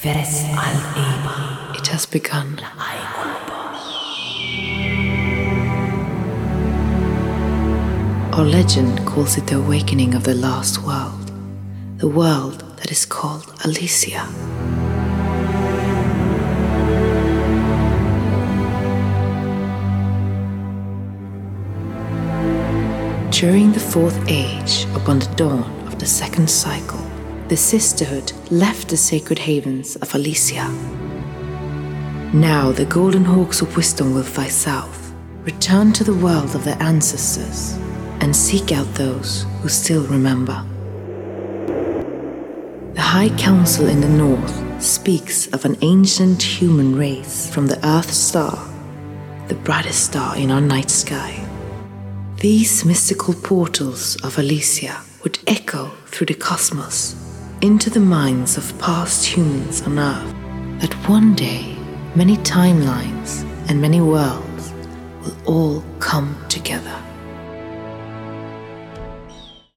It has begun. Our legend calls it the awakening of the lost world, the world that is called Elysia. During the Fourth Age, upon the dawn of the second cycle, the Sisterhood left the sacred havens of Elysia. Now the Golden Hawks of Wisdom will fly south, return to the world of their ancestors, and seek out those who still remember. The High Council in the north speaks of an ancient human race from the Earth Star, the brightest star in our night sky. These mystical portals of Elysia would echo through the cosmos into the minds of past humans on Earth, that one day many timelines and many worlds will all come together.